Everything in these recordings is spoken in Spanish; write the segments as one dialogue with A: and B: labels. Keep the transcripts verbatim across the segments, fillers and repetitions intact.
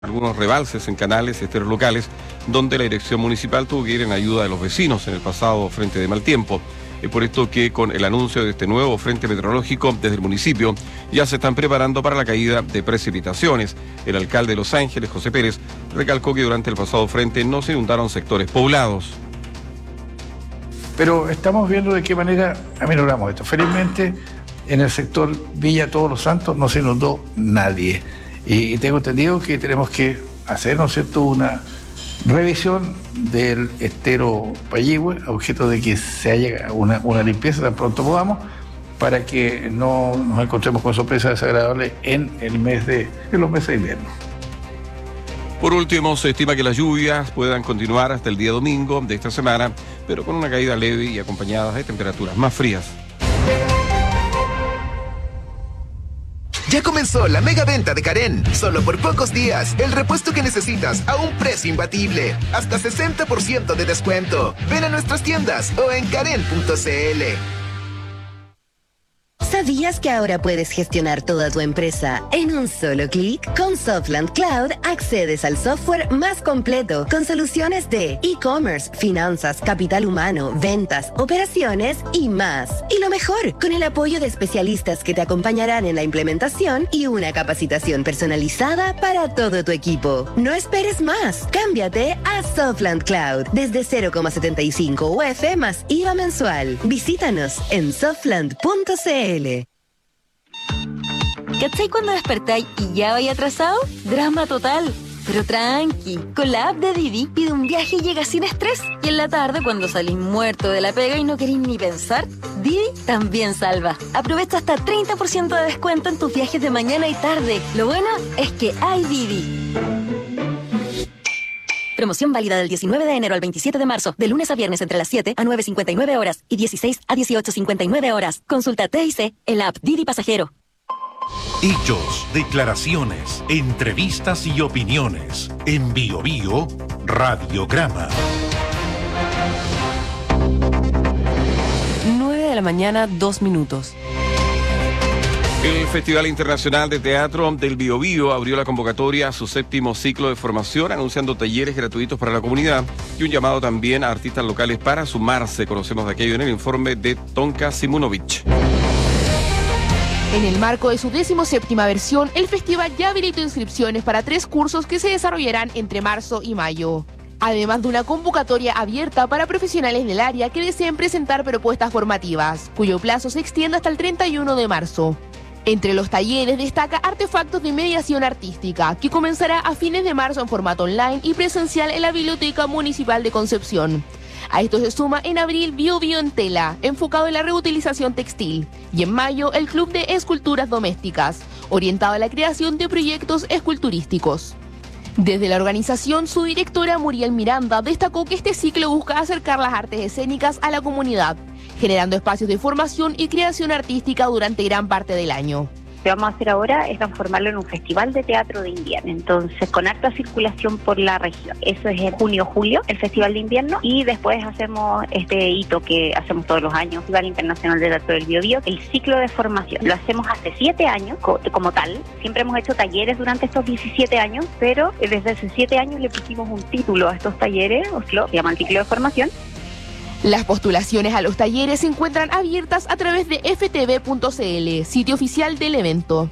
A: algunos rebalses en canales y esteros locales, donde la dirección municipal tuvo que ir en ayuda de los vecinos en el pasado frente de mal tiempo. Es por esto que con el anuncio de este nuevo frente meteorológico desde el municipio ya se están preparando para la caída de precipitaciones. El alcalde de Los Ángeles, José Pérez, recalcó que durante el pasado frente no se inundaron sectores poblados.
B: Pero estamos viendo de qué manera aminoramos esto. Felizmente, en el sector Villa Todos los Santos no se inundó nadie. Y tengo entendido que tenemos que hacer, ¿no es cierto?, una revisión del estero Payihue, a objeto de que se haya una, una limpieza tan pronto podamos, para que no nos encontremos con sorpresas desagradables en el mes de, en los meses de invierno.
A: Por último, se estima que las lluvias puedan continuar hasta el día domingo de esta semana, pero con una caída leve y acompañadas de temperaturas más frías.
C: Ya comenzó la mega venta de Karen. Solo por pocos días, el repuesto que necesitas a un precio imbatible. Hasta sesenta por ciento de descuento. Ven a nuestras tiendas o en karen punto c l.
D: ¿Sabías que ahora puedes gestionar toda tu empresa en un solo clic? Con Softland Cloud accedes al software más completo con soluciones de e-commerce, finanzas, capital humano, ventas, operaciones y más. Y lo mejor, con el apoyo de especialistas que te acompañarán en la implementación y una capacitación personalizada para todo tu equipo. No esperes más. Cámbiate a Softland Cloud desde cero coma setenta y cinco U F más I V A mensual. Visítanos en softland punto c l.
E: ¿Cachai cuando despertáis y ya vais atrasado? Drama total. Pero tranqui, con la app de Didi pide un viaje y llega sin estrés. Y en la tarde, cuando salís muerto de la pega y no queréis ni pensar, Didi también salva. Aprovecha hasta treinta por ciento de descuento en tus viajes de mañana y tarde. Lo bueno es que hay Didi. Promoción válida del diecinueve de enero al veintisiete de marzo, de lunes a viernes entre las siete a nueve cincuenta y nueve horas y dieciséis a dieciocho cincuenta y nueve horas. Consulta T I C en la app Didi Pasajero.
F: Hechos, declaraciones, entrevistas y opiniones. En Bio Bio, Radiograma.
G: nueve de la mañana, dos minutos.
A: El Festival Internacional de Teatro del Biobío abrió la convocatoria a su séptimo ciclo de formación, anunciando talleres gratuitos para la comunidad y un llamado también a artistas locales para sumarse. Conocemos de aquello en el informe de Tonka Simunovic.
H: En el marco de su decimoséptima versión, el festival ya habilitó inscripciones para tres cursos que se desarrollarán entre marzo y mayo. Además de una convocatoria abierta para profesionales del área que deseen presentar propuestas formativas, cuyo plazo se extiende hasta el treinta y uno de marzo. Entre los talleres destaca Artefactos de Mediación Artística, que comenzará a fines de marzo en formato online y presencial en la Biblioteca Municipal de Concepción. A esto se suma en abril Bio Bio en Tela, enfocado en la reutilización textil, y en mayo el Club de Esculturas Domésticas, orientado a la creación de proyectos esculturísticos. Desde la organización, su directora Muriel Miranda destacó que este ciclo busca acercar las artes escénicas a la comunidad, generando espacios de formación y creación artística durante gran parte del año.
I: Lo que vamos a hacer ahora es transformarlo en un festival de teatro de invierno, entonces con harta circulación por la región. Eso es en junio-julio, el festival de invierno, y después hacemos este hito que hacemos todos los años, Festival Internacional de Teatro del Biobío, el ciclo de formación. Lo hacemos hace siete años como tal, siempre hemos hecho talleres durante estos diecisiete años, pero desde hace siete años le pusimos un título a estos talleres, se llama el ciclo de formación.
H: Las postulaciones a los talleres se encuentran abiertas a través de f t v punto c l, sitio oficial del evento.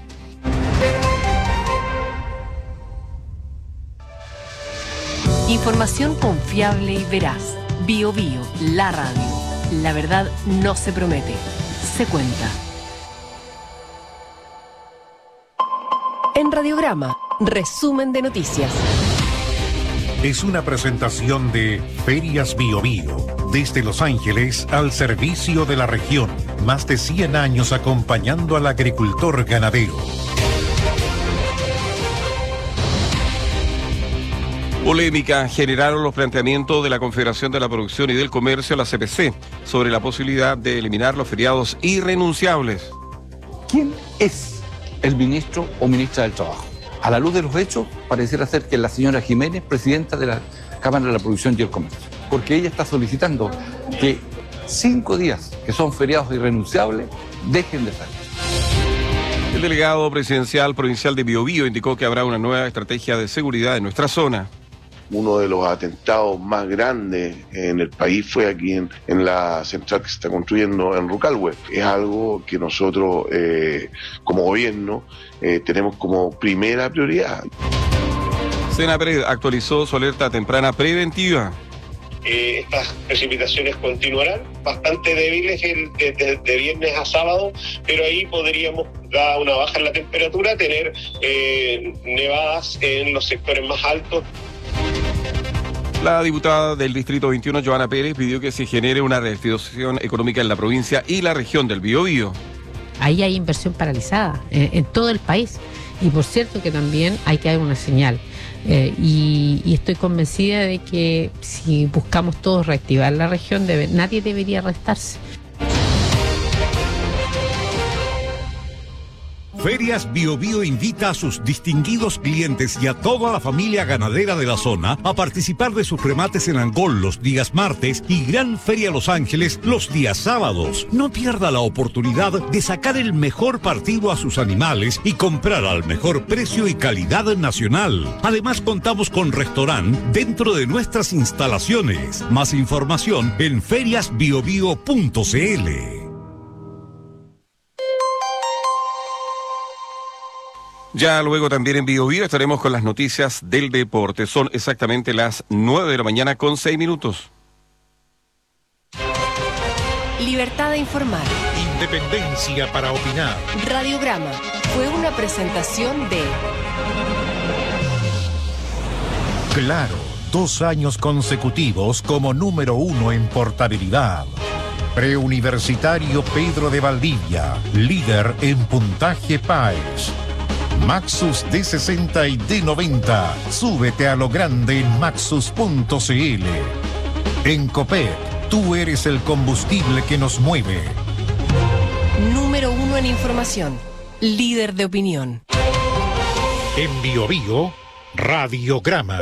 G: Información confiable y veraz. Bio Bio, la radio. La verdad no se promete, se cuenta. En Radiograma, resumen de noticias.
F: Es una presentación de Ferias Bio Bio, desde Los Ángeles al servicio de la región. Más de cien años acompañando al agricultor ganadero.
A: Polémica generaron los planteamientos de la Confederación de la Producción y del Comercio, la C P C, sobre la posibilidad de eliminar los feriados irrenunciables.
J: ¿Quién es el ministro o ministra del Trabajo? A la luz de los hechos, pareciera ser que es la señora Jiménez, presidenta de la Cámara de la Producción y el Comercio, porque ella está solicitando que cinco días que son feriados irrenunciables dejen de ser.
A: El delegado presidencial provincial de Biobío indicó que habrá una nueva estrategia de seguridad en nuestra zona.
K: Uno de los atentados más grandes en el país fue aquí en, en la central que se está construyendo en Rucalhue. Es algo que nosotros eh, como gobierno eh, tenemos como primera prioridad.
A: Senapred actualizó su alerta temprana preventiva.
L: Eh, estas precipitaciones continuarán bastante débiles el, de, de, de viernes a sábado, pero ahí podríamos, dar una baja en la temperatura, tener eh, nevadas en los sectores más altos.
A: La diputada del Distrito veintiuno, Joana Pérez, pidió que se genere una reactivación económica en la provincia y la región del Biobío.
M: Ahí hay inversión paralizada eh, en todo el país, y por cierto que también hay que dar una señal. Eh, y, y estoy convencida de que si buscamos todos reactivar la región, debe, nadie debería restarse.
N: Ferias Biobío invita a sus distinguidos clientes y a toda la familia ganadera de la zona a participar de sus remates en Angol los días martes y Gran Feria Los Ángeles los días sábados. No pierda la oportunidad de sacar el mejor partido a sus animales y comprar al mejor precio y calidad nacional. Además, contamos con restaurante dentro de nuestras instalaciones. Más información en ferias biobío punto cl.
A: Ya luego también en Biobío estaremos con las noticias del deporte. Son exactamente las nueve de la mañana con seis minutos.
G: Libertad de informar.
F: Independencia para opinar.
G: Radiograma fue una presentación de
F: Claro, dos años consecutivos como número uno en portabilidad. Preuniversitario Pedro de Valdivia, líder en puntaje P A E S. Maxus D sesenta y D noventa. Súbete a lo grande en maxus punto cl. En Copec, tú eres el combustible que nos mueve.
G: número uno en información, líder de opinión.
F: En Biobío, Radiograma.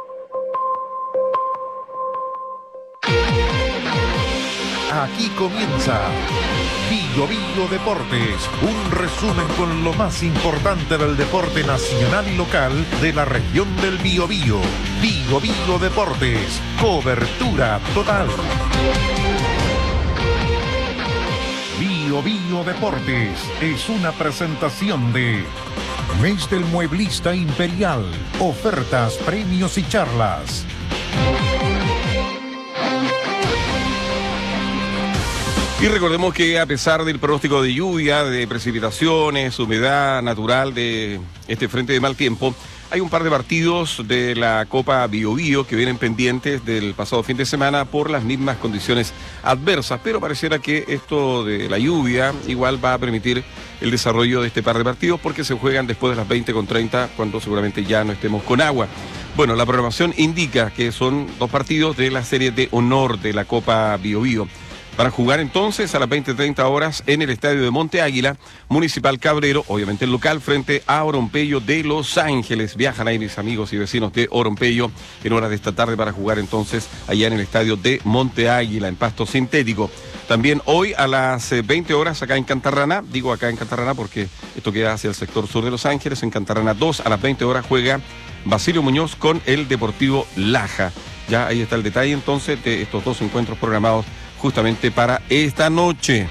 F: Aquí comienza Biobío Deportes, un resumen con lo más importante del deporte nacional y local de la región del Biobío. Biobío Deportes, cobertura total. Biobío Deportes es una presentación de Mes del Mueblista Imperial, ofertas, premios y charlas.
A: Y recordemos que a pesar del pronóstico de lluvia, de precipitaciones, humedad natural de este frente de mal tiempo, hay un par de partidos de la Copa Biobío que vienen pendientes del pasado fin de semana por las mismas condiciones adversas, pero pareciera que esto de la lluvia igual va a permitir el desarrollo de este par de partidos porque se juegan después de las veinte con treinta, cuando seguramente ya no estemos con agua. Bueno, la programación indica que son dos partidos de la serie de honor de la Copa Biobío. Para jugar entonces a las veinte treinta horas en el estadio de Monte Águila, Municipal Cabrero, obviamente el local, frente a Oropello de Los Ángeles. Viajan ahí mis amigos y vecinos de Oropello en horas de esta tarde para jugar entonces allá en el estadio de Monte Águila, en pasto sintético. También hoy a las veinte horas acá en Cantarrana, digo acá en Cantarrana porque esto queda hacia el sector sur de Los Ángeles, en Cantarrana dos, a las veinte horas juega Basilio Muñoz con el Deportivo Laja. Ya ahí está el detalle entonces de estos dos encuentros programados justamente para esta noche.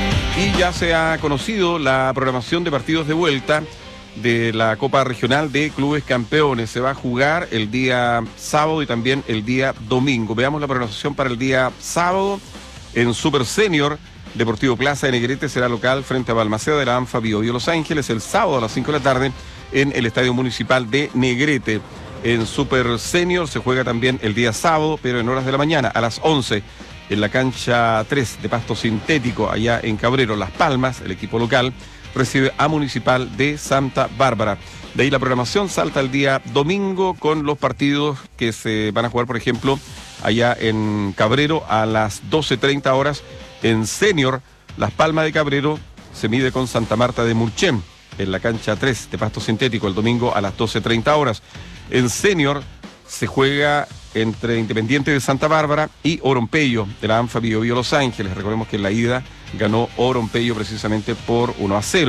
A: Y ya se ha conocido la programación de partidos de vuelta de la Copa Regional de Clubes Campeones. Se va a jugar el día sábado y también el día domingo. Veamos la programación para el día sábado. En Super Senior, Deportivo Plaza de Negrete será local frente a Balmaceda de la ANFA Biobío Los Ángeles el sábado a las cinco de la tarde en el Estadio Municipal de Negrete. En Super Senior se juega también el día sábado, pero en horas de la mañana, a las once, en la cancha tres de pasto sintético, allá en Cabrero, Las Palmas. El equipo local recibe a Municipal de Santa Bárbara. De ahí la programación salta el día domingo con los partidos que se van a jugar, por ejemplo, allá en Cabrero a las doce treinta horas. En Senior, Las Palmas de Cabrero se mide con Santa Marta de Murchén en la cancha tres de pasto sintético el domingo a las doce treinta horas. En Senior se juega entre Independiente de Santa Bárbara y Oropello de la ANFA Biobío Los Ángeles. Recordemos que en la ida ganó Oropello precisamente por uno a cero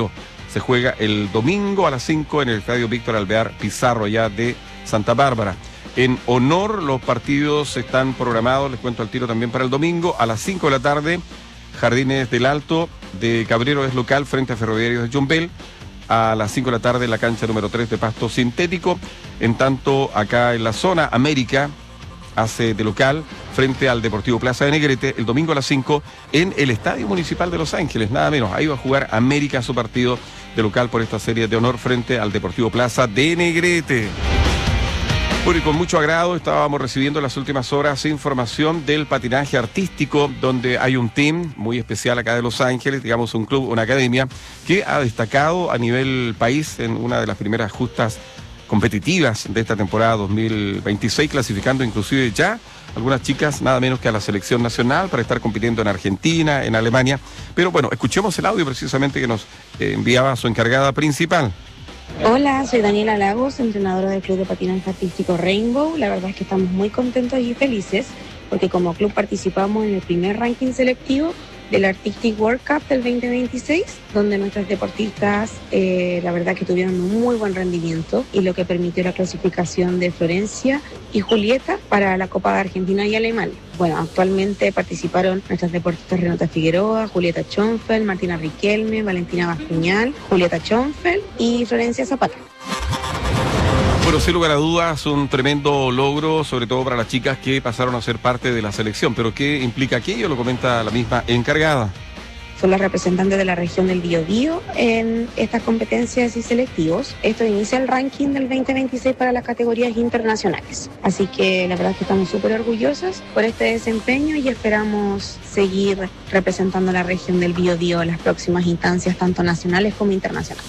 A: se juega el domingo a las cinco en el Estadio Víctor Alvear Pizarro, allá de Santa Bárbara. En honor, los partidos están programados, les cuento al tiro también para el domingo, a las cinco de la tarde, Jardines del Alto de Cabrero es local frente a Ferroviarios de Yumbel. A las cinco de la tarde en la cancha número tres de pasto sintético. En tanto, acá en la zona, América hace de local frente al Deportivo Plaza de Negrete el domingo a las cinco en el Estadio Municipal de Los Ángeles, nada menos. Ahí va a jugar América su partido de local por esta serie de honor frente al Deportivo Plaza de Negrete. Bueno, y con mucho agrado estábamos recibiendo en las últimas horas información del patinaje artístico, donde hay un team muy especial acá de Los Ángeles, digamos un club, una academia, que ha destacado a nivel país en una de las primeras justas competitivas de esta temporada dos mil veintiséis, clasificando inclusive ya algunas chicas nada menos que a la selección nacional para estar compitiendo en Argentina, en Alemania. Pero bueno, escuchemos el audio precisamente que nos eh, enviaba su encargada principal.
O: Hola, soy Daniela Lagos, entrenadora del Club de Patinaje Artístico Rainbow. La verdad es que estamos muy contentos y felices porque como club participamos en el primer ranking selectivo del Artistic World Cup del veinte veintiséis, donde nuestras deportistas eh, la verdad que tuvieron un muy buen rendimiento y lo que permitió la clasificación de Florencia y Julieta para la Copa de Argentina y Alemania. Bueno, actualmente participaron nuestras deportistas Renata Figueroa, Julieta Schonfeld, Martina Riquelme, Valentina Bascuñal, Julieta Schonfeld y Florencia Zapata.
A: Bueno, sin lugar a dudas, un tremendo logro, sobre todo para las chicas que pasaron a ser parte de la selección. Pero ¿qué implica aquello? Lo comenta la misma encargada.
O: Son las representantes de la región del Biobío en estas competencias y selectivos. Esto inicia el ranking del veinte veintiséis para las categorías internacionales. Así que la verdad es que estamos súper orgullosas por este desempeño y esperamos seguir representando a la región del Biobío en las próximas instancias, tanto nacionales como internacionales.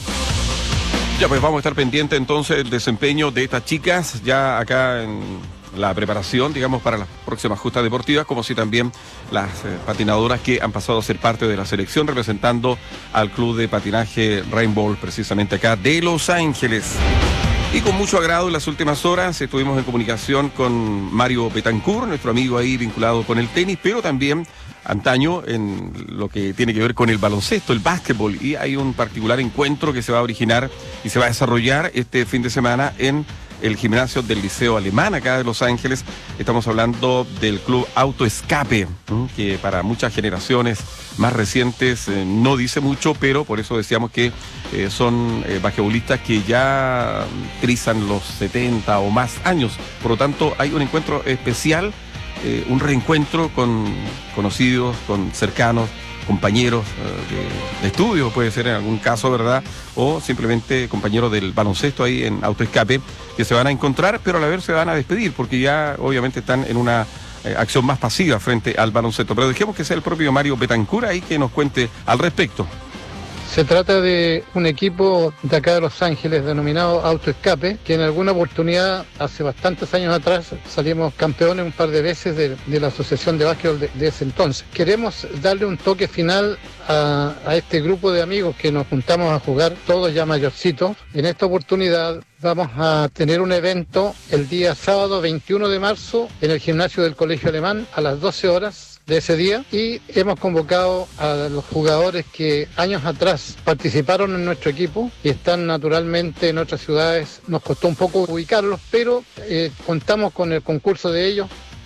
A: Ya, pues vamos a estar pendientes entonces del desempeño de estas chicas, ya acá en la preparación, digamos, para las próximas justas deportivas, como si también las eh, patinadoras que han pasado a ser parte de la selección, representando al Club de Patinaje Rainbow, precisamente acá de Los Ángeles. Y con mucho agrado en las últimas horas estuvimos en comunicación con Mario Betancourt, nuestro amigo ahí vinculado con el tenis, pero también antaño en lo que tiene que ver con el baloncesto, el básquetbol, y hay un particular encuentro que se va a originar y se va a desarrollar este fin de semana en el gimnasio del Liceo Alemán acá de Los Ángeles. Estamos hablando del club Auto Escape, que para muchas generaciones más recientes eh, no dice mucho, pero por eso decíamos que eh, son eh, basquetbolistas que ya trizan los setenta o más años. Por lo tanto, hay un encuentro especial, eh, un reencuentro con conocidos, con cercanos, compañeros uh, de, de estudio, puede ser en algún caso, ¿verdad? O simplemente compañeros del baloncesto ahí en Auto Escape, que se van a encontrar, pero a la vez se van a despedir, porque ya obviamente están en una eh, acción más pasiva frente al baloncesto. Pero dejemos que sea el propio Mario Betancourt ahí que nos cuente al respecto.
P: Se trata de un equipo de acá de Los Ángeles denominado Auto Escape, que en alguna oportunidad, hace bastantes años atrás, salimos campeones un par de veces de, de la Asociación de Básquetbol de, de ese entonces. Queremos darle un toque final a, a este grupo de amigos que nos juntamos a jugar, todos ya mayorcitos. En esta oportunidad vamos a tener un evento el día sábado veintiuno de marzo en el gimnasio del Colegio Alemán a las doce horas. De ese día, y hemos convocado a los jugadores que años atrás participaron en nuestro equipo y están naturalmente en otras ciudades. Nos costó un poco ubicarlos, pero eh, contamos con el concurso de ellos.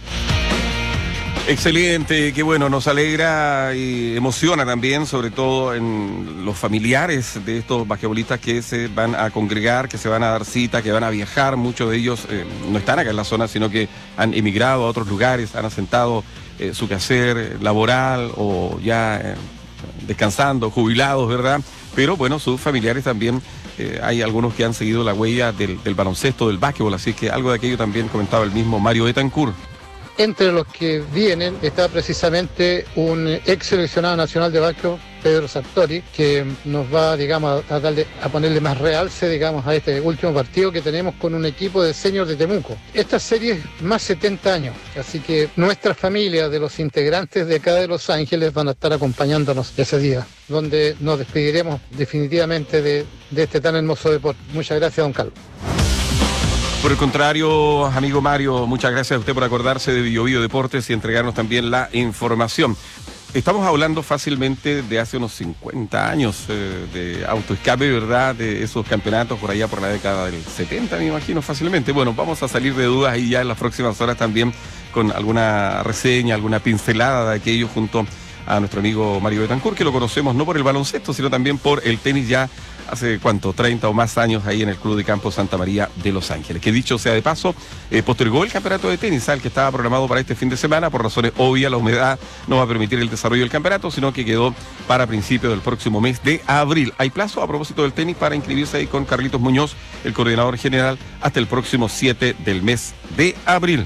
A: Excelente, qué bueno, nos alegra y emociona también, sobre todo en los familiares de estos basquetbolistas que se van a congregar, que se van a dar cita, que van a viajar. Muchos de ellos eh, no están acá en la zona, sino que han emigrado a otros lugares, han asentado eh, su quehacer laboral o ya eh, descansando, jubilados, ¿verdad? Pero bueno, sus familiares también, eh, hay algunos que han seguido la huella del, del baloncesto, del básquetbol, así que algo de aquello también comentaba el mismo Mario Betancourt.
P: Entre los que vienen está precisamente un ex seleccionado nacional de básquetbol, Pedro Sartori, que nos va, digamos, a, darle, a ponerle más realce, digamos, a este último partido que tenemos con un equipo de seniors de Temuco. Esta serie es más setenta años, así que nuestras familias de los integrantes de acá de Los Ángeles van a estar acompañándonos ese día, donde nos despediremos definitivamente de, de este tan hermoso deporte. Muchas gracias, don Carlos.
A: Por el contrario, amigo Mario, muchas gracias a usted por acordarse de Bio Bio Deportes y entregarnos también la información. estamos hablando fácilmente de hace unos cincuenta años eh, de autoescape, ¿verdad? De esos campeonatos por allá por la década del setenta, me imagino, fácilmente. Bueno, vamos a salir de dudas y ya en las próximas horas también con alguna reseña, alguna pincelada de aquello junto a nuestro amigo Mario Betancourt, que lo conocemos no por el baloncesto, sino también por el tenis ya hace, ¿cuánto? treinta o más años ahí en el Club de Campo Santa María de Los Ángeles. Que dicho sea de paso, eh, postergó el campeonato de tenis, al que estaba programado para este fin de semana. Por razones obvias, la humedad no va a permitir el desarrollo del campeonato, sino que quedó para principios del próximo mes de abril. Hay plazo a propósito del tenis para inscribirse ahí con Carlitos Muñoz, el coordinador general, hasta el próximo siete del mes de abril.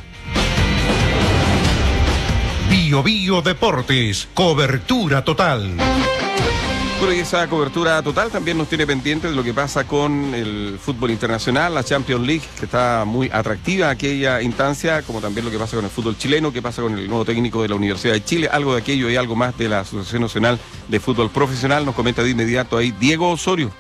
F: Bio Bio Deportes, cobertura total.
A: Bueno, y esa cobertura total también nos tiene pendiente de lo que pasa con el fútbol internacional, la Champions League, que está muy atractiva aquella instancia, como también lo que pasa con el fútbol chileno, que pasa con el nuevo técnico de la Universidad de Chile, algo de aquello y algo más de la Asociación Nacional de Fútbol Profesional. Nos comenta de inmediato ahí Diego Osorio.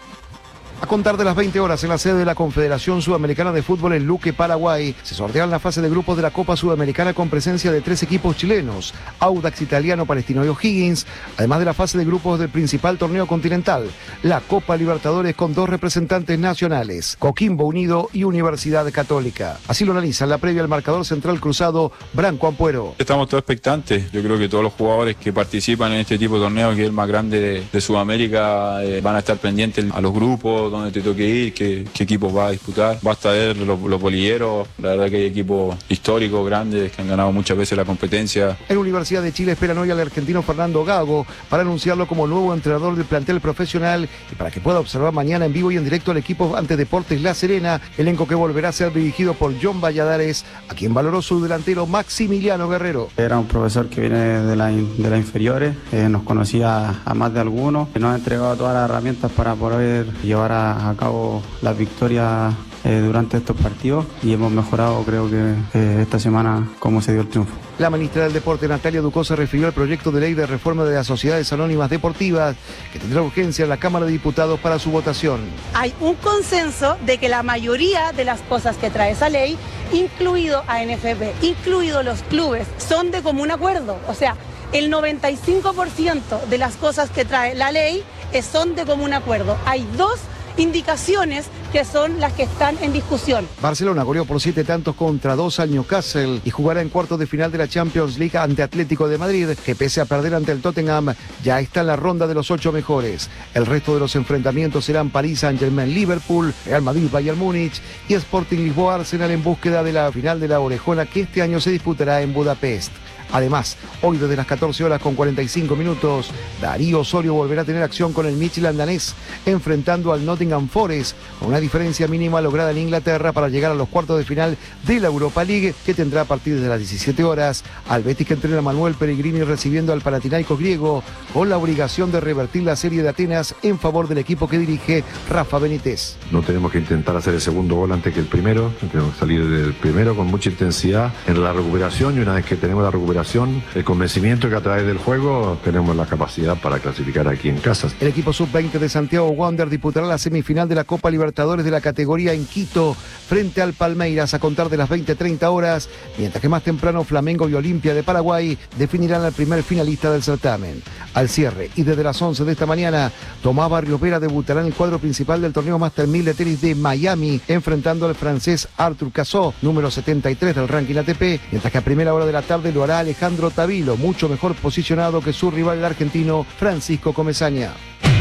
Q: A contar de las veinte horas en la sede de la Confederación Sudamericana de Fútbol en Luque, Paraguay, se sorteará la fase de grupos de la Copa Sudamericana con presencia de tres equipos chilenos, Audax Italiano, Palestino y O'Higgins, además de la fase de grupos del principal torneo continental, la Copa Libertadores, con dos representantes nacionales, Coquimbo Unido y Universidad Católica. Así lo analiza en la previa el marcador central cruzado, Branco Ampuero.
R: Estamos todos expectantes. Yo creo que todos los jugadores que participan en este tipo de torneo, que es el más grande de, de Sudamérica, eh, van a estar pendientes a los grupos, dónde te toque ir, qué, qué equipo va a disputar. Basta ver los, los bolilleros, la verdad que hay equipos históricos, grandes, que han ganado muchas veces la competencia.
Q: En la Universidad de Chile esperan hoy al argentino Fernando Gago para anunciarlo como nuevo entrenador del plantel profesional y para que pueda observar mañana en vivo y en directo al equipo ante Deportes La Serena, elenco que volverá a ser dirigido por John Valladares, a quien valoró su delantero Maximiliano Guerrero.
S: Era un profesor que viene de las de la inferiores, eh, nos conocía a más de algunos, que nos ha entregado todas las herramientas para poder llevar A, a cabo las victorias eh, durante estos partidos y hemos mejorado, creo que eh, esta semana, cómo se dio el triunfo.
Q: La ministra del Deporte, Natalia Ducó, se refirió al proyecto de ley de reforma de las sociedades anónimas deportivas que tendrá urgencia en la Cámara de Diputados para su votación.
T: Hay un consenso de que la mayoría de las cosas que trae esa ley, incluido A N F P, incluido los clubes, son de común acuerdo. O sea, el noventa y cinco por ciento de las cosas que trae la ley son de común acuerdo. Hay dos indicaciones que son las que están en discusión.
Q: Barcelona goleó por siete tantos contra dos al Newcastle y jugará en cuartos de final de la Champions League ante Atlético de Madrid, que pese a perder ante el Tottenham, ya está en la ronda de los ocho mejores. El resto de los enfrentamientos serán París Saint-Germain Liverpool, Real Madrid Bayern Múnich y Sporting Lisboa Arsenal, en búsqueda de la final de la Orejona, que este año se disputará en Budapest. Además, hoy desde las catorce horas con cuarenta y cinco minutos, Darío Osorio volverá a tener acción con el Midtjylland danés, enfrentando al Nottingham Forest, con una diferencia mínima lograda en Inglaterra para llegar a los cuartos de final de la Europa League, que tendrá a partir de las diecisiete horas al Betis, que entrena Manuel Pellegrini, recibiendo al Panathinaikos griego, con la obligación de revertir la serie de Atenas en favor del equipo que dirige Rafa Benítez.
U: No tenemos que intentar hacer el segundo gol antes que el primero, tenemos que salir del primero con mucha intensidad en la recuperación, y una vez que tenemos la recuperación, el convencimiento que a través del juego tenemos la capacidad para clasificar aquí en casa.
Q: El equipo sub veinte de Santiago Wander disputará la semifinal de la Copa Libertadores de la categoría en Quito frente al Palmeiras a contar de las veinte treinta horas, mientras que más temprano Flamengo y Olimpia de Paraguay definirán al primer finalista del certamen. Al cierre y desde las once de esta mañana, Tomás Barrios Vera debutará en el cuadro principal del torneo Master mil de tenis de Miami, enfrentando al francés Arthur Cazot, número setenta y tres del ranking A T P, mientras que a primera hora de la tarde lo hará Alejandro Tavilo, mucho mejor posicionado que su rival el argentino Francisco Comesaña.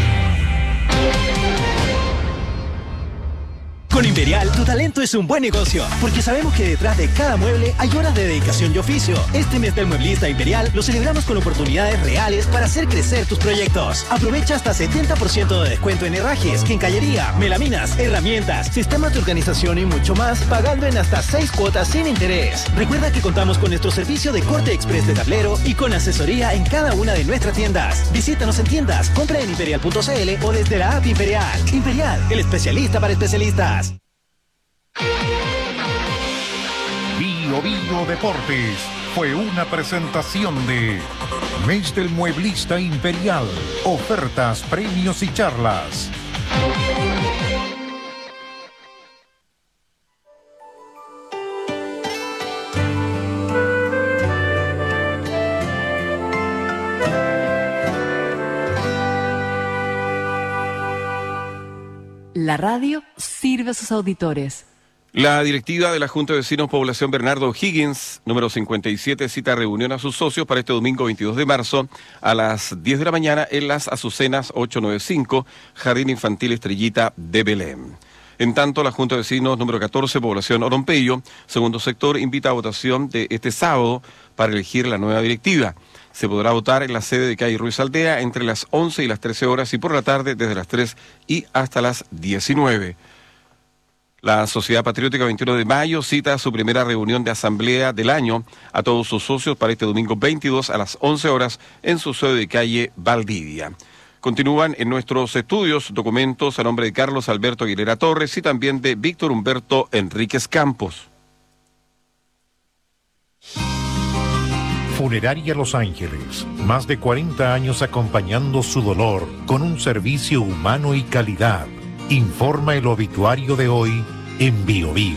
V: Con Imperial, tu talento es un buen negocio, porque sabemos que detrás de cada mueble hay horas de dedicación y oficio. Este mes del Mueblista Imperial lo celebramos con oportunidades reales para hacer crecer tus proyectos. Aprovecha hasta setenta por ciento de descuento en herrajes, quincallería, melaminas, herramientas, sistemas de organización y mucho más, pagando en hasta seis cuotas sin interés. Recuerda que contamos con nuestro servicio de corte express de tablero y con asesoría en cada una de nuestras tiendas. Visítanos en tiendas, compra en imperial punto c l o desde la app Imperial. Imperial, el especialista para especialistas.
F: Bio Bio Deportes fue una presentación de Mes del Mueblista Imperial. Ofertas, premios y charlas.
G: La radio sirve a sus auditores.
A: La directiva de la Junta de Vecinos Población Bernardo O'Higgins, número cincuenta y siete, cita reunión a sus socios para este domingo veintidós de marzo a las diez de la mañana en las Azucenas ochocientos noventa y cinco, Jardín Infantil Estrellita de Belén. En tanto, la Junta de Vecinos número catorce, Población Orompeyo, segundo sector, invita a votación de este sábado para elegir la nueva directiva. Se podrá votar en la sede de calle Ruiz Aldea entre las once y las trece horas y por la tarde desde las tres y hasta las diecinueve. La Sociedad Patriótica veintiuno de mayo cita su primera reunión de asamblea del año a todos sus socios para este domingo veintidós a las once horas en su sede de calle Valdivia. Continúan en nuestros estudios documentos a nombre de Carlos Alberto Aguilera Torres y también de Víctor Humberto Enríquez Campos.
F: Funeraria Los Ángeles, más de cuarenta años acompañando su dolor con un servicio humano y calidad. Informa el obituario de hoy en Bio Bio.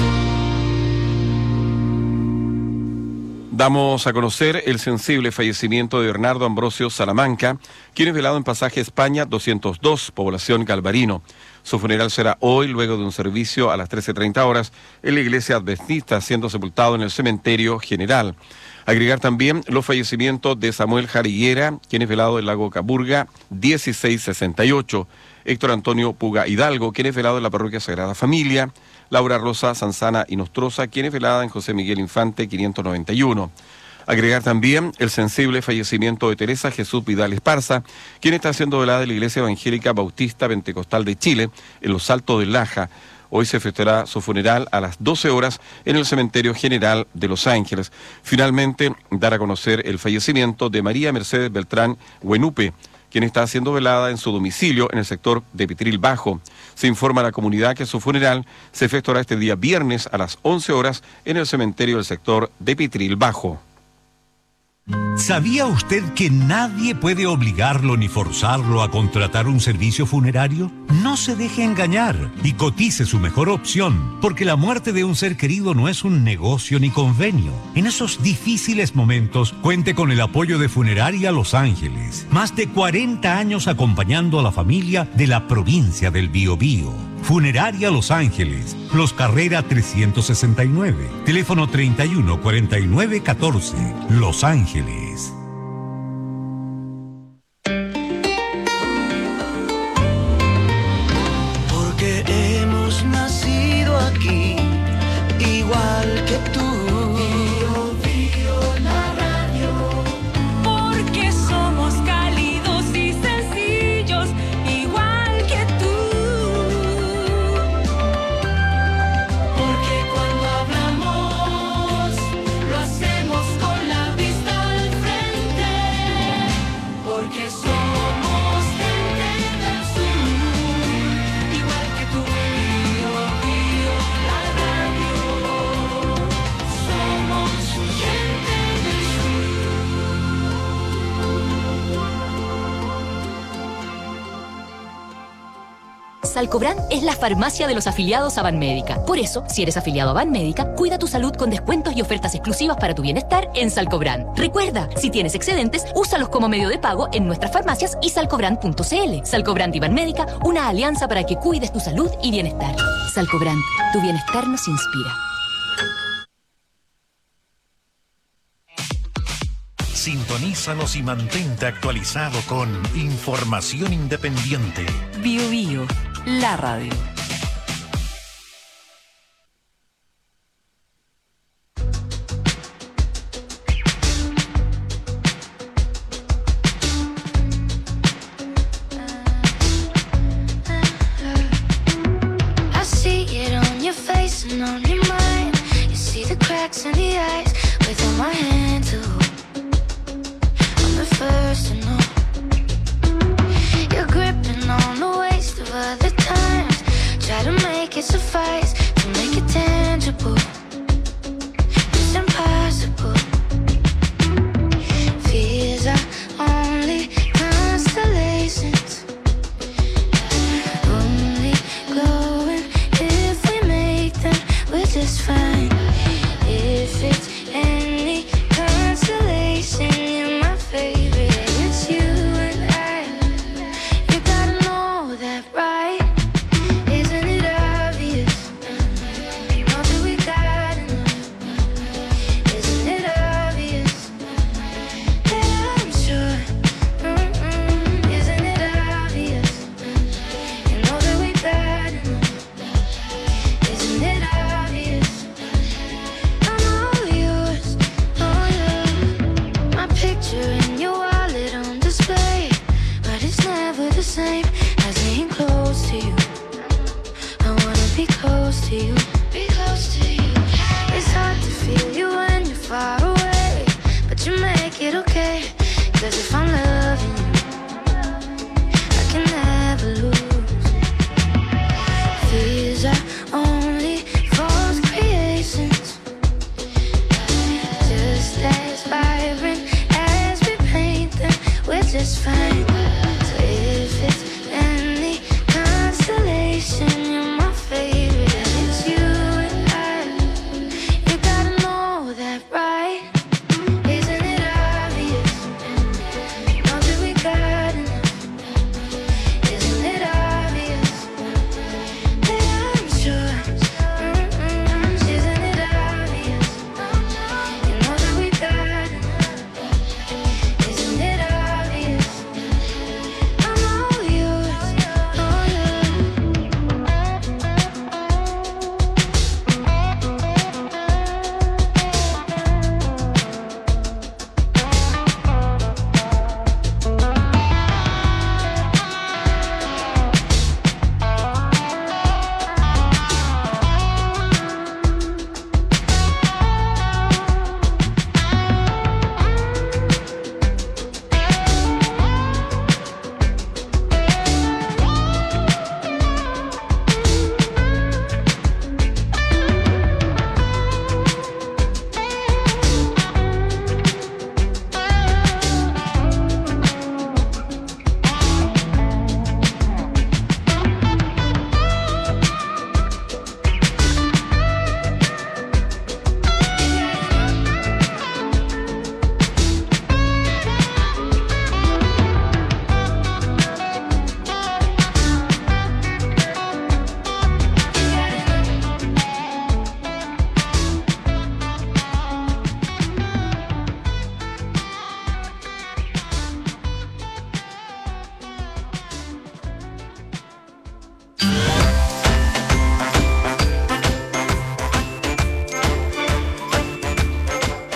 A: Damos a conocer el sensible fallecimiento de Bernardo Ambrosio Salamanca, quien es velado en Pasaje España doscientos dos, población Galvarino. Su funeral será hoy, luego de un servicio a las trece treinta horas, en la iglesia adventista, siendo sepultado en el cementerio general. Agregar también los fallecimientos de Samuel Jariguera, quien es velado en Lago Caburga, dieciséis sesenta y ocho. Héctor Antonio Puga Hidalgo, quien es velado en la parroquia Sagrada Familia. Laura Rosa Sanzana y Nostroza, quien es velada en José Miguel Infante, quinientos noventa y uno. Agregar también el sensible fallecimiento de Teresa Jesús Vidal Esparza, quien está siendo velada en la Iglesia Evangélica Bautista Pentecostal de Chile, en Los Altos del Laja. Hoy se efectuará su funeral a las doce horas en el Cementerio General de Los Ángeles. Finalmente, dar a conocer el fallecimiento de María Mercedes Beltrán Huenupe, quien está siendo velada en su domicilio en el sector de Pitril Bajo. Se informa a la comunidad que su funeral se efectuará este día viernes a las once horas en el cementerio del sector de Pitril Bajo.
N: ¿Sabía usted que nadie puede obligarlo ni forzarlo a contratar un servicio funerario? No se deje engañar y cotice su mejor opción, porque la muerte de un ser querido no es un negocio ni convenio. En esos difíciles momentos, cuente con el apoyo de Funeraria Los Ángeles. Más de cuarenta años acompañando a la familia de la provincia del Biobío. Funeraria Los Ángeles, Los Carrera trescientos sesenta y nueve, teléfono treinta y uno cuarenta y nueve catorce, Los Ángeles.
B: Porque hemos nacido aquí, igual que tú. Bio, Bio, la radio.
C: Porque somos cálidos y sencillos, igual que tú. Porque cuando hablamos, lo hacemos con la vista al frente. Porque somos gente del sur, igual que tú. Bio, Bio, la radio. Somos gente del
W: Salcobran es la farmacia de los afiliados a Banmédica. Por eso, si eres afiliado a Banmédica, cuida tu salud con descuentos y ofertas exclusivas para tu bienestar en Salcobran. Recuerda, si tienes excedentes, úsalos como medio de pago en nuestras farmacias y salcobran punto cl. Salcobran y Banmédica, una alianza para que cuides tu salud y bienestar. Salcobran, tu bienestar nos inspira.
F: Sintonízanos y mantente actualizado con información independiente.
G: Bio Bio, la radio.
C: I see it on your face and on your mind. You see the cracks in the eyes within my hand to hold. I'm the first to know. You're gripping on the waist of other times. Try to make it suffice, to make it tangible. It's impossible. Fears are only constellations. Only glowing if we make them, we're just fine. If it's any consolation, you're my favorite. It's you and I. You gotta know that, right?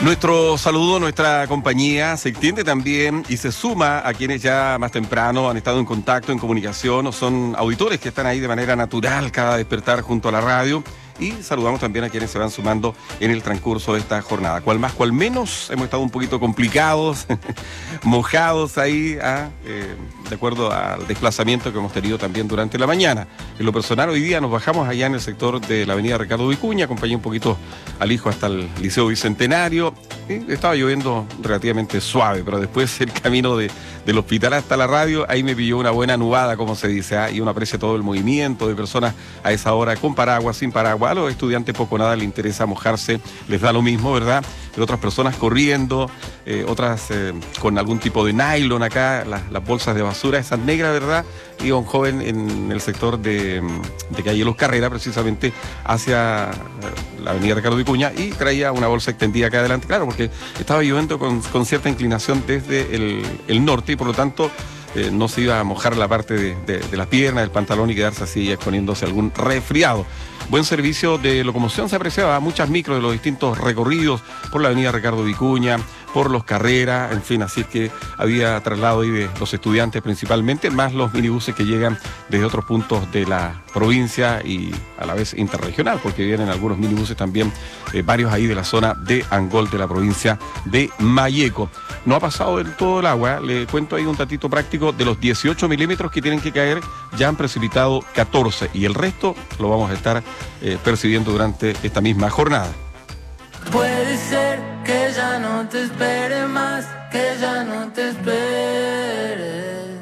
A: Nuestro saludo, nuestra compañía se extiende también y se suma a quienes ya más temprano han estado en contacto, en comunicación, o son auditores que están ahí de manera natural cada despertar junto a la radio. Y saludamos también a quienes se van sumando en el transcurso de esta jornada. Cual más, cual menos, hemos estado un poquito complicados, mojados ahí, ¿ah? eh, de acuerdo al desplazamiento que hemos tenido también durante la mañana. En lo personal, hoy día nos bajamos allá en el sector de la avenida Ricardo Vicuña, acompañé un poquito al hijo hasta el Liceo Bicentenario. Y estaba lloviendo relativamente suave, pero después el camino de, del hospital hasta la radio, ahí me pilló una buena nubada, como se dice, ¿ah? Y uno aprecia todo el movimiento de personas a esa hora con paraguas, sin paraguas. A los estudiantes poco nada les interesa mojarse, les da lo mismo, ¿verdad? Pero otras personas corriendo, eh, otras eh, con algún tipo de nylon acá, las, las bolsas de basura, esas negras, ¿verdad? Y un joven en el sector de, de calle Los Carreras, precisamente hacia la avenida Ricardo Vicuña, y traía una bolsa extendida acá adelante, claro, porque estaba lloviendo con, con cierta inclinación desde el, el norte y por lo tanto eh, no se iba a mojar la parte de, de, de las piernas, del pantalón y quedarse así exponiéndose a algún resfriado. Buen servicio de locomoción se apreciaba, muchas micros de los distintos recorridos por la avenida Ricardo Vicuña, por Los Carreras, en fin, así es que había traslado ahí de los estudiantes principalmente, más los minibuses que llegan desde otros puntos de la provincia y a la vez interregional, porque vienen algunos minibuses también, eh, varios ahí de la zona de Angol, de la provincia de Malleco. No ha pasado del todo el agua, le cuento ahí un datito práctico, de los dieciocho milímetros que tienen que caer, ya han precipitado catorce y el resto lo vamos a estar eh, percibiendo durante esta misma jornada.
B: Puede ser que ya no te espere más, que ya no te espere.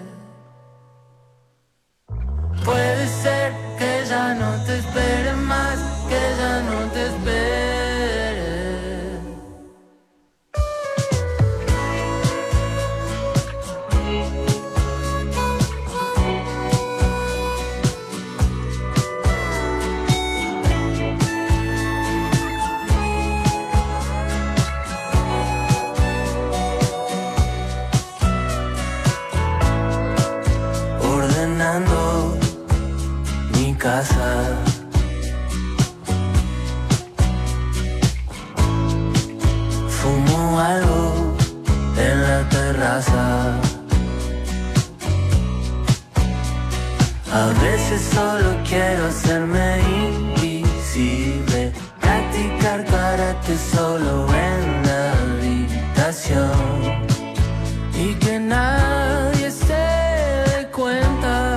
B: Puede ser que ya no te espere más, que ya no te espere. Mi casa, fumo algo en la terraza. A veces solo quiero hacerme invisible, practicar karate solo en la habitación y que nadie se dé cuenta.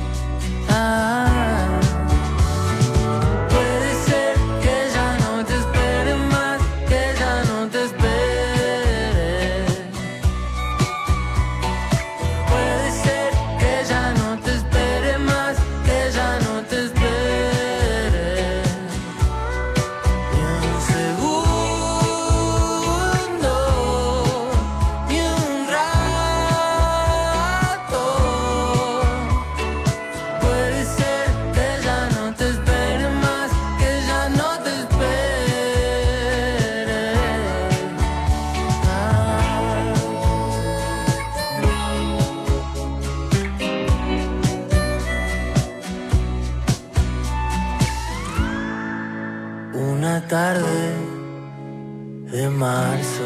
B: Tarde de marzo,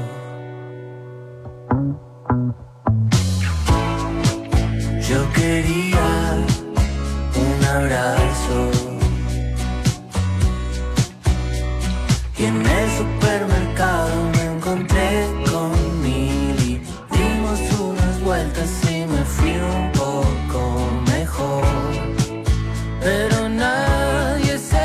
B: yo quería un abrazo y en el supermercado me encontré con Mili, dimos unas vueltas y me fui un poco mejor, pero nadie se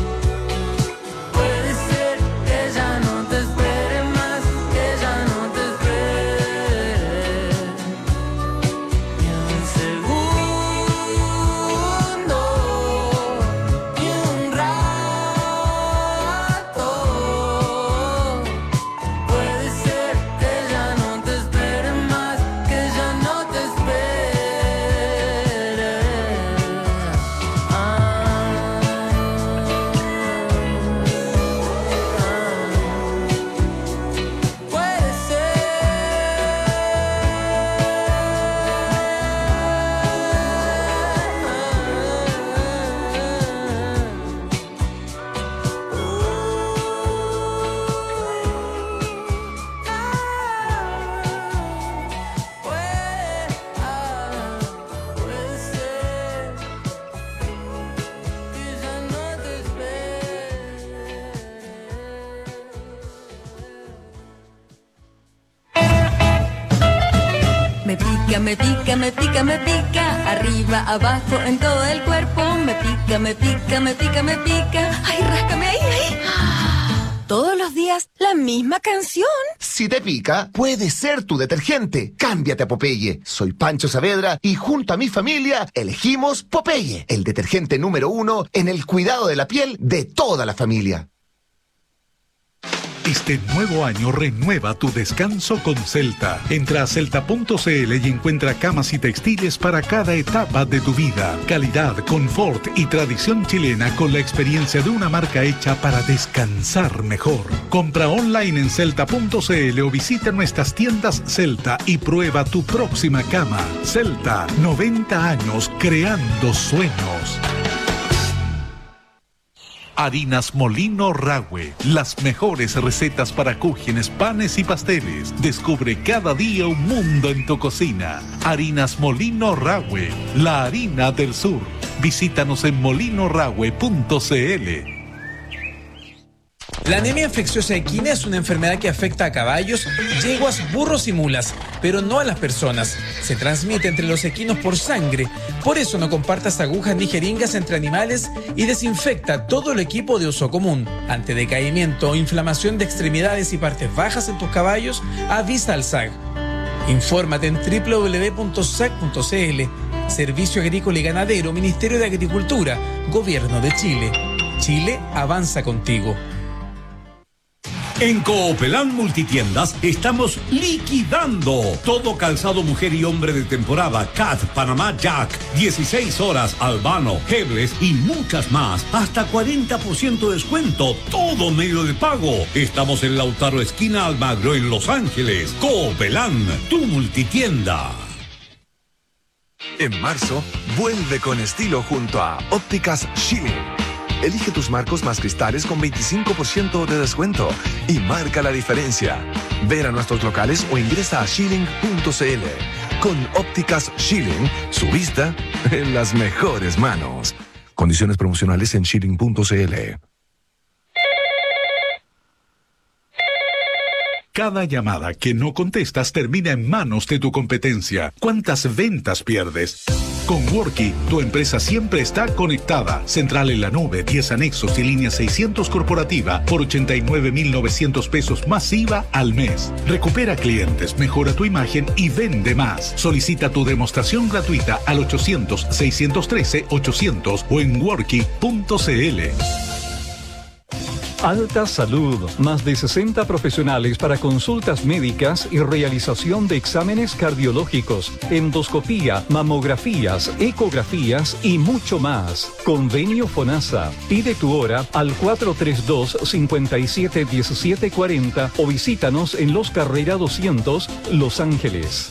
B: no te
D: Me pica, me pica, me pica, me pica. Arriba, abajo, en todo el cuerpo. Me pica, me pica, me pica, me pica. Ay, ráscame ahí, ahí. Todos los días, la misma canción.
E: Si te pica, puede ser tu detergente. Cámbiate a Popeye. Soy Pancho Saavedra y junto a mi familia elegimos Popeye, el detergente número uno en el cuidado de la piel de toda la familia.
N: Este nuevo año renueva tu descanso con Celta. Entra a celta punto c l y encuentra camas y textiles para cada etapa de tu vida. Calidad, confort y tradición chilena con la experiencia de una marca hecha para descansar mejor. Compra online en celta punto c l o visita nuestras tiendas Celta y prueba tu próxima cama. Celta, noventa años creando sueños. Harinas Molino Rahue, las mejores recetas para cúgenes, panes y pasteles. Descubre cada día un mundo en tu cocina. Harinas Molino Rahue, la harina del sur. Visítanos en molino rahue punto c l.
I: La anemia infecciosa equina es una enfermedad que afecta a caballos, yeguas, burros y mulas, pero no a las personas. Se transmite entre los equinos por sangre. Por eso no compartas agujas ni jeringas entre animales y desinfecta todo el equipo de uso común. Ante decaimiento o inflamación de extremidades y partes bajas en tus caballos, avisa al S A C. Infórmate en doble u doble u doble u punto s a c punto c l. Servicio Agrícola y Ganadero, Ministerio de Agricultura, Gobierno de Chile. Chile avanza contigo.
N: En Coopelán Multitiendas estamos liquidando todo calzado mujer y hombre de temporada, Cat, Panamá Jack, dieciséis horas, Albano, Hebles y muchas más. Hasta cuarenta por ciento de descuento, todo medio de pago. Estamos en Lautaro esquina Almagro en Los Ángeles. Coopelán, tu multitienda.
X: En marzo, vuelve con estilo junto a Ópticas Schilling. Elige tus marcos más cristales con veinticinco por ciento de descuento y marca la diferencia. Ven a nuestros locales o ingresa a schilling punto c l. Con Ópticas Schilling, su vista en las mejores manos. Condiciones promocionales en schilling punto c l.
N: Cada llamada que no contestas termina en manos de tu competencia. ¿Cuántas ventas pierdes? Con Worky, tu empresa siempre está conectada. Central en la nube, diez anexos y línea seiscientos corporativa por ochenta y nueve mil novecientos pesos más I V A al mes. Recupera clientes, mejora tu imagen y vende más. Solicita tu demostración gratuita al ochocientos, seiscientos trece, ochocientos o en worky punto c l.
Y: Alta Salud, más de sesenta profesionales para consultas médicas y realización de exámenes cardiológicos, endoscopía, mamografías, ecografías y mucho más. Convenio FONASA. Pide tu hora al cuatro tres dos, cinco siete, uno siete cuatro cero o visítanos en Los Carrera doscientos, Los Ángeles.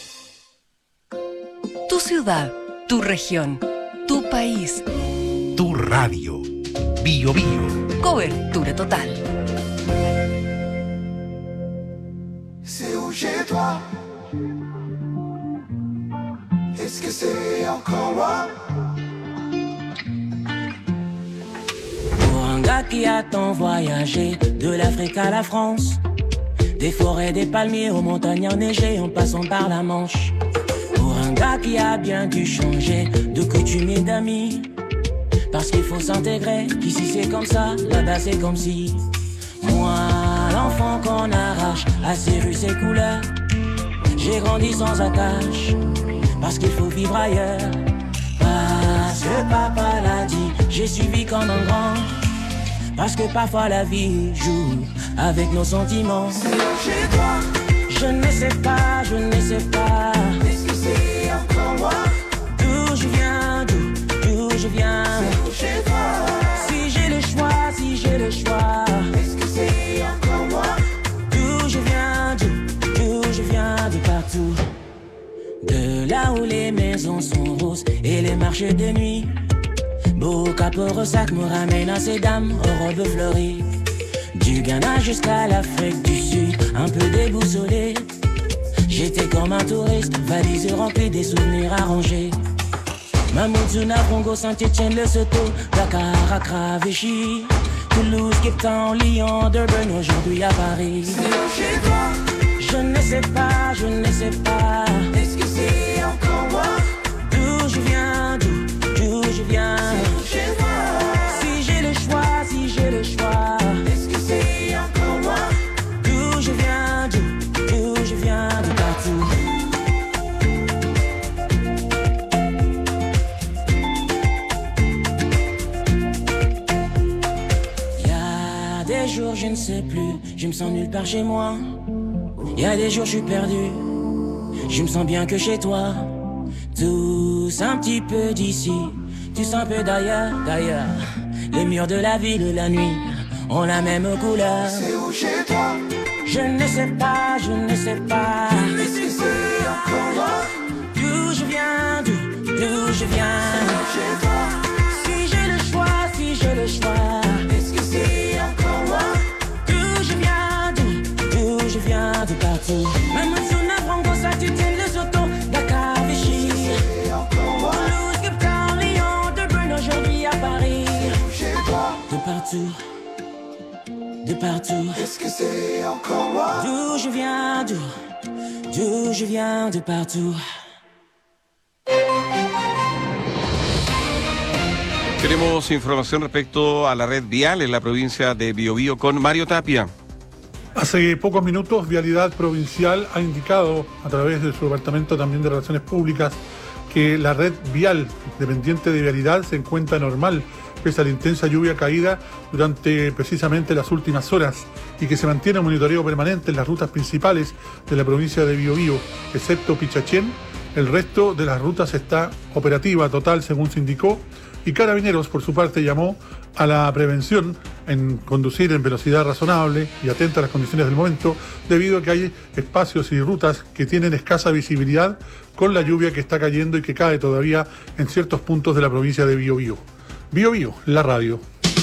G: Tu ciudad, tu región, tu país,
N: tu radio. Bio Bio.
G: Cobertura total.
B: C'est où chez toi? Est-ce que c'est encore loin?
Z: Pour un gars qui a tant voyagé, de l'Afrique à la France, des forêts, des palmiers aux montagnes enneigées en passant par la Manche. Pour un gars qui a bien dû changer de coutume et d'amis, parce qu'il faut s'intégrer, qu'ici c'est comme ça, là-bas c'est comme si. Moi, l'enfant qu'on arrache à ses rues, ses couleurs, j'ai grandi sans attache, parce qu'il faut vivre ailleurs. Parce que papa l'a dit, j'ai suivi comme un grand, parce que parfois la vie joue avec nos sentiments.
B: C'est chez toi.
Z: Je ne sais pas, je ne sais pas.
B: Est-ce que c'est encore loin?
Z: D'où je viens, d'où, d'où je viens.
B: Chez toi.
Z: Si j'ai le choix, si j'ai le choix.
B: Est-ce que c'est encore loin?
Z: D'où je viens, d'où, d'où je viens, de partout. De là où les maisons sont roses et les marchés de nuit. Beau capot sac me ramène à ces dames aux robes fleuries. Du Ghana jusqu'à l'Afrique du Sud, un peu déboussolé. J'étais comme un touriste, valise remplie des souvenirs arrangés. Mamoudzou, Congo, Saint-Etienne, Lesotho, Dakar, Accra, Vichy, Toulouse, Cape Town, Lyon, Durban, aujourd'hui à Paris.
B: C'est chez toi.
Z: Je ne sais pas, je ne sais pas.
B: Est-ce
Z: sais plus, je me sens nulle part chez moi. Y a des jours je suis perdu, je me sens bien que chez toi. Tous un petit peu d'ici, tous un peu d'ailleurs, d'ailleurs. Les murs de la ville la nuit ont la même couleur.
B: C'est où chez toi?
Z: Je ne sais pas, je ne sais pas.
B: Est-ce que c'est encore moi?
Z: D'où je viens, d'où, d'où je viens.
B: C'est où chez toi?
Z: Si j'ai le choix, si j'ai le choix.
B: Est-ce que c'est encore moi?
Z: D'où je viens, d'où, d'où je viens, de partout. Même si on a franco, ça tu tiens les autos. Dakar, Vichy.
B: C'est encore moi?
Z: Toulouse, Cape Town, Lyon, de Brno, aujourd'hui à Paris.
B: Chez toi?
Z: De partout. De partout.
B: Est-ce que c'est encore moi?
Z: D'où je viens, d'où, d'où je viens, de partout.
A: Tenemos información respecto a la red vial en la provincia de Biobío con Mario Tapia.
H: Hace pocos minutos, Vialidad Provincial ha indicado, a través de su Departamento también de Relaciones Públicas, que la red vial dependiente de Vialidad se encuentra normal, pese a la intensa lluvia caída durante precisamente las últimas horas, y que se mantiene un monitoreo permanente en las rutas principales de la provincia de Biobío, excepto Pichachén. El resto de las rutas está operativa total, según se indicó, y Carabineros, por su parte, llamó a la prevención en conducir en velocidad razonable y atenta a las condiciones del momento, debido a que hay espacios y rutas que tienen escasa visibilidad con la lluvia que está cayendo y que cae todavía en ciertos puntos de la provincia de Biobío. Biobío, la radio.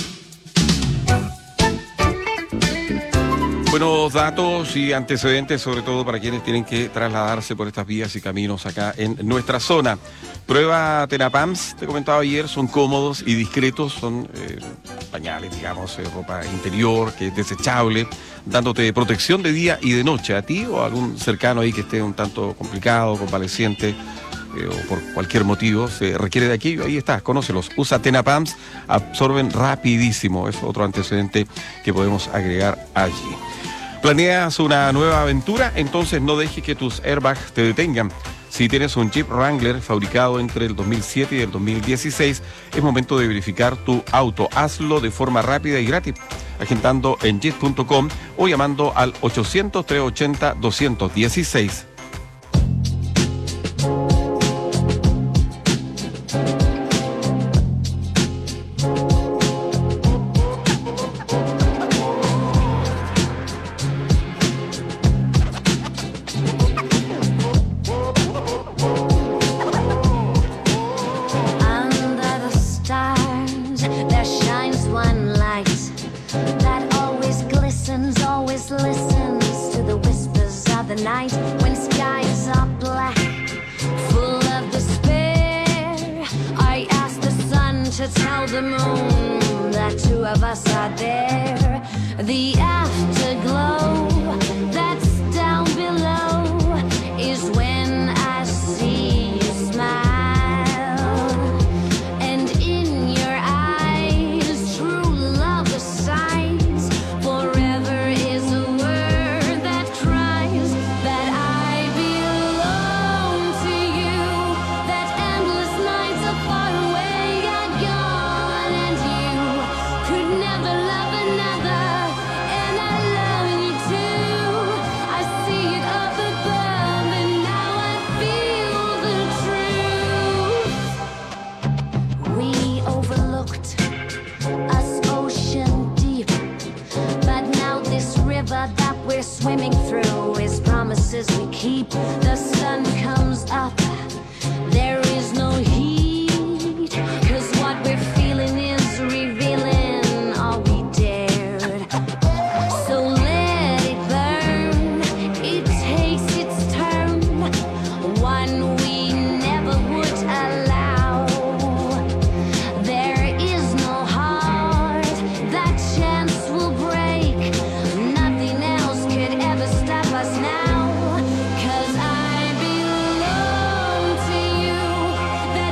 A: Buenos datos y antecedentes, sobre todo para quienes tienen que trasladarse por estas vías y caminos acá en nuestra zona. Prueba Tenapams, te comentaba ayer, son cómodos y discretos, son eh, pañales, digamos, eh, ropa interior, que es desechable, dándote protección de día y de noche a ti o a algún cercano ahí que esté un tanto complicado, convaleciente, eh, o por cualquier motivo se requiere de aquello. Ahí está, conócelos. Usa Tenapams, absorben rapidísimo. Es otro antecedente que podemos agregar allí. ¿Planeas una nueva aventura? Entonces no dejes que tus airbags te detengan. Si tienes un Jeep Wrangler fabricado entre el dos mil siete y el dos mil dieciséis, es momento de verificar tu auto. Hazlo de forma rápida y gratis, agendando en jeep punto com o llamando al ochocientos, trescientos ochenta, doscientos dieciséis.
C: Now, 'cause I belong to you.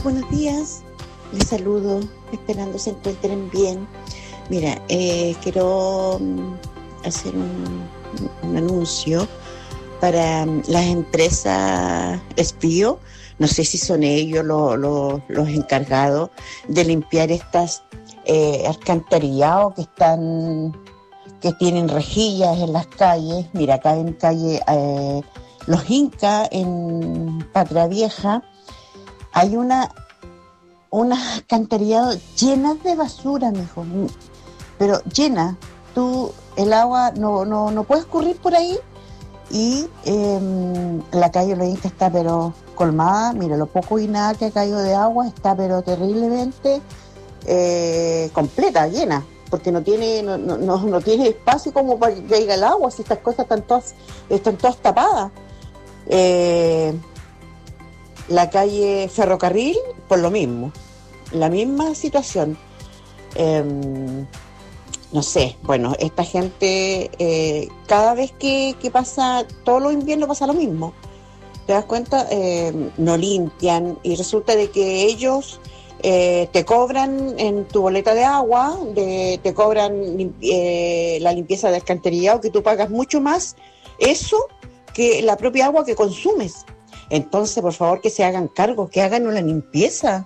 J: buenos días. Les saludo, esperando se encuentren bien. Mira, eh, quiero hacer un, un anuncio para las empresas Espío. No sé si son ellos lo, lo, los encargados de limpiar estas eh, alcantarillados que están, que tienen rejillas en las calles. Mira, acá en calle eh, Los Incas, en Patria Vieja, hay una unas alcantarillados llenas de basura, mijo, pero llenas. Tú, el agua no, no, no puede escurrir por ahí y eh, la calle Los Incas está pero colmada. Mira, lo poco y nada que ha caído de agua está pero terriblemente eh, completa, llena, porque no tiene no, no, no tiene espacio como para que caiga el agua, si estas cosas están todas, están todas tapadas. Eh, la calle Ferrocarril, por lo mismo, la misma situación. Eh, no sé, bueno, esta gente, eh, cada vez que, que pasa, todos los inviernos pasa lo mismo. ¿Te das cuenta? Eh, no limpian y resulta de que ellos eh, te cobran en tu boleta de agua, de, te cobran eh, la limpieza de alcantarillado, que tú pagas mucho más eso que la propia agua que consumes. Entonces, por favor, que se hagan cargo, que hagan una limpieza.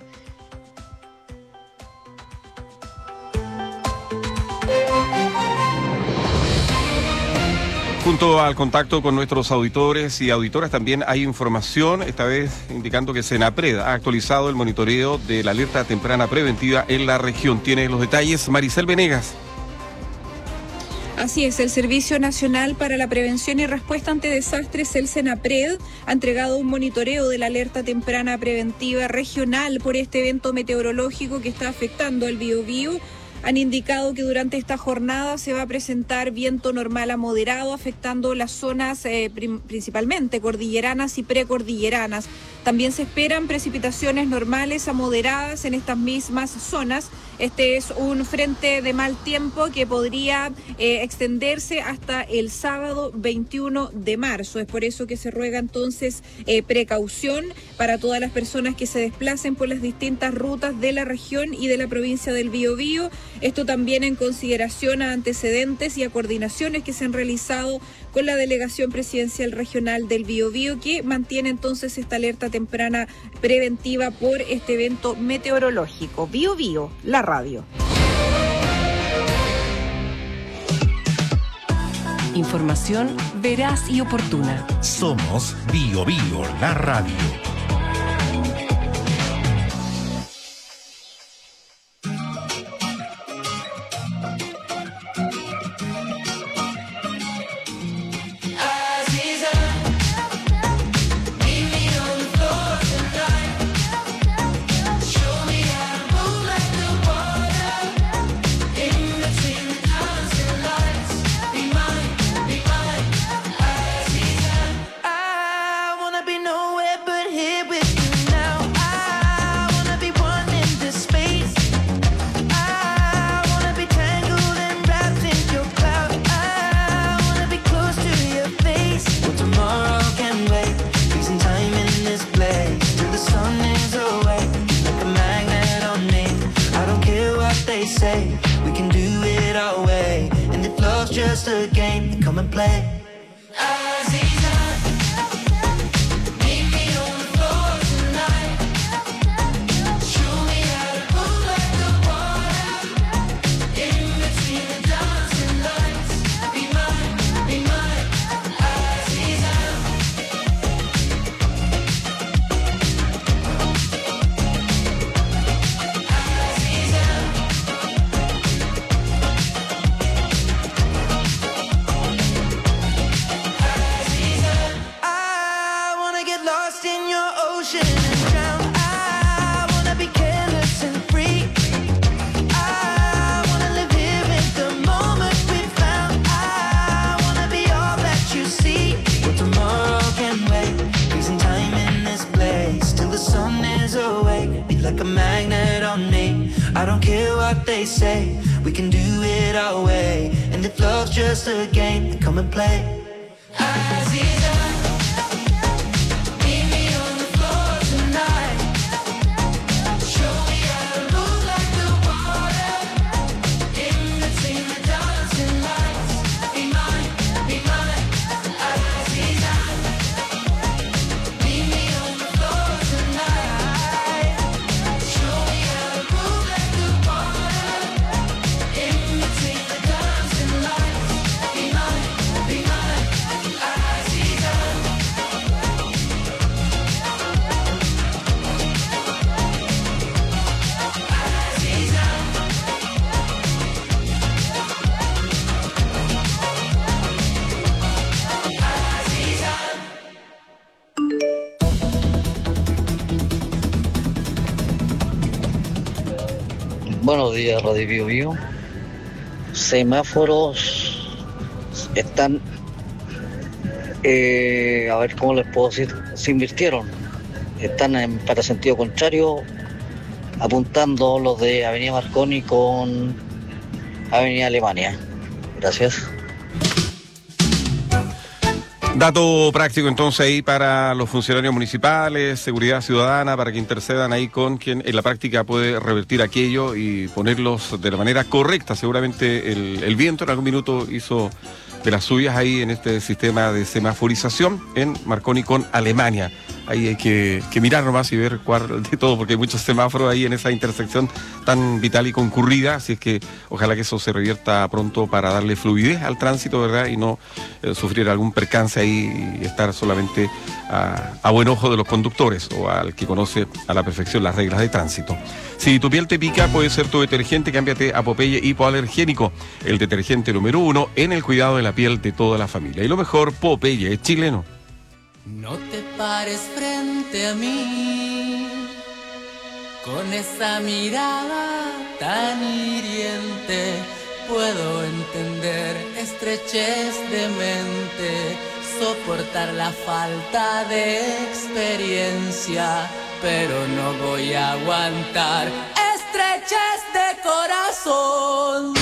A: Junto al contacto con nuestros auditores y auditoras también hay información, esta vez indicando que Senapred ha actualizado el monitoreo de la alerta temprana preventiva en la región. Tiene los detalles Maricel Venegas.
K: Así es, el Servicio Nacional para la Prevención y Respuesta ante Desastres, el Senapred, ha entregado un monitoreo de la alerta temprana preventiva regional por este evento meteorológico que está afectando al Biobío. Han indicado que durante esta jornada se va a presentar viento normal a moderado, afectando las zonas eh, prim- principalmente cordilleranas y precordilleranas. También se esperan precipitaciones normales a moderadas en estas mismas zonas. Este es un frente de mal tiempo que podría eh, extenderse hasta el sábado veintiuno de marzo. Es por eso que se ruega entonces eh, precaución para todas las personas que se desplacen por las distintas rutas de la región y de la provincia del Biobío. Esto también en consideración a antecedentes y a coordinaciones que se han realizado con la Delegación Presidencial Regional del Biobío, que mantiene entonces esta alerta temprana preventiva por este evento meteorológico. Biobío, la radio.
G: Información veraz y oportuna.
F: Somos Biobío, la radio.
L: Buenos días, Radio Bio Bio. Semáforos están, eh, a ver cómo les puedo decir, se invirtieron. Están en, para sentido contrario, apuntando los de Avenida Marconi con Avenida Alemania. Gracias.
A: Dato práctico entonces ahí para los funcionarios municipales, seguridad ciudadana, para que intercedan ahí con quien en la práctica puede revertir aquello y ponerlos de la manera correcta. Seguramente el, el viento en algún minuto hizo de las suyas ahí en este sistema de semaforización en Marconi con Alemania. Ahí hay que, que mirar nomás y ver cuál de todo, porque hay muchos semáforos ahí en esa intersección tan vital y concurrida, así es que ojalá que eso se revierta pronto para darle fluidez al tránsito, ¿verdad? Y no eh, sufrir algún percance ahí y estar solamente a, a buen ojo de los conductores o al que conoce a la perfección las reglas de tránsito. Si tu piel te pica, puede ser tu detergente, cámbiate a Popeye Hipoalergénico, el detergente número uno en el cuidado de la piel de toda la familia. Y lo mejor, Popeye es chileno.
B: No te pares frente a mí con esa mirada tan hiriente. Puedo entender estrechez de mente, soportar la falta de experiencia, pero no voy a aguantar estrechez de corazón.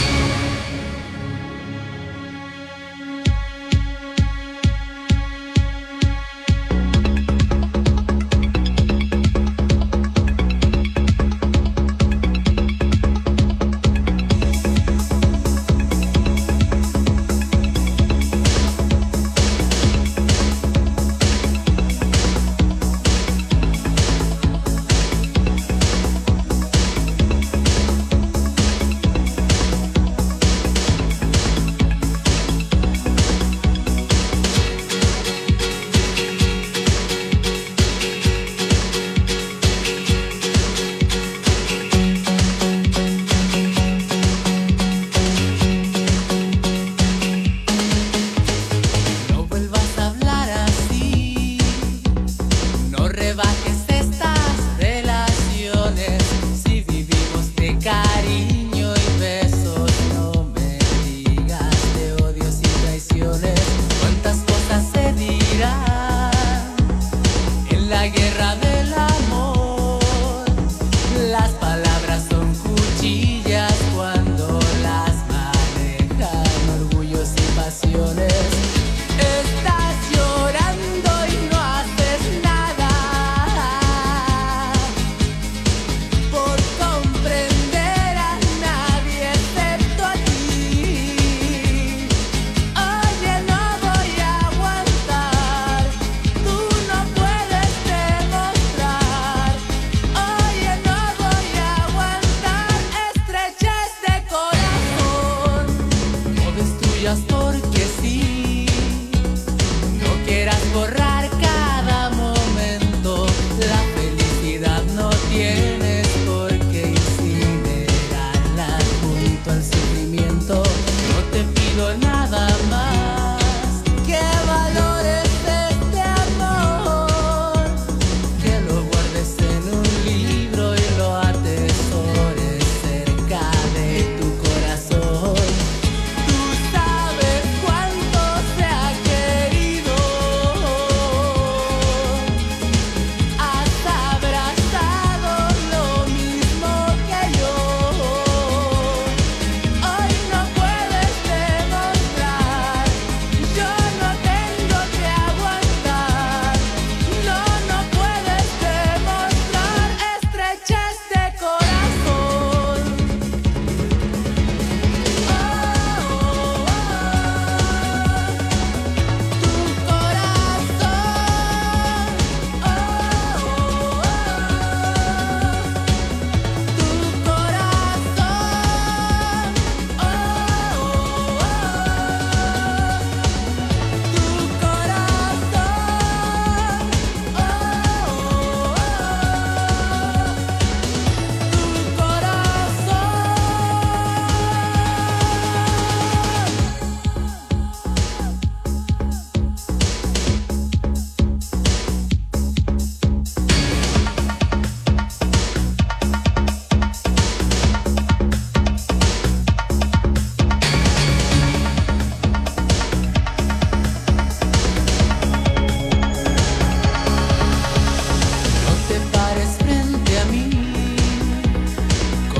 B: Tú sabes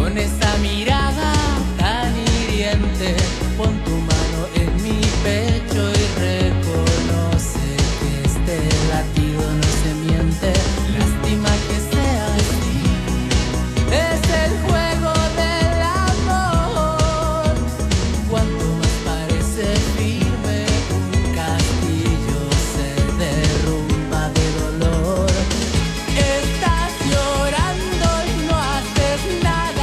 B: con esa mirada tan hiriente. Pon tu mano en mi pecho y reconoce que este latido no se miente. Lástima que sea así. Es el juego del amor. Cuanto más parece firme, un castillo se derrumba de dolor. Estás llorando y no haces nada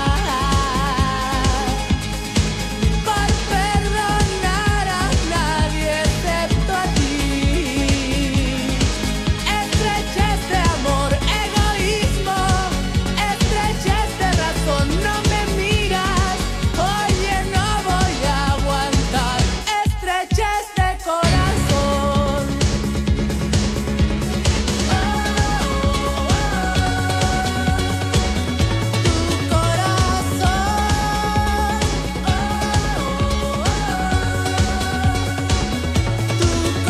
B: por perdonar a nadie excepto a ti. Estrechez de amor, egoísmo, estrechez de razón. No me miras, oye, no voy a aguantar. Estrechez de corazón. Tu corazón. Tu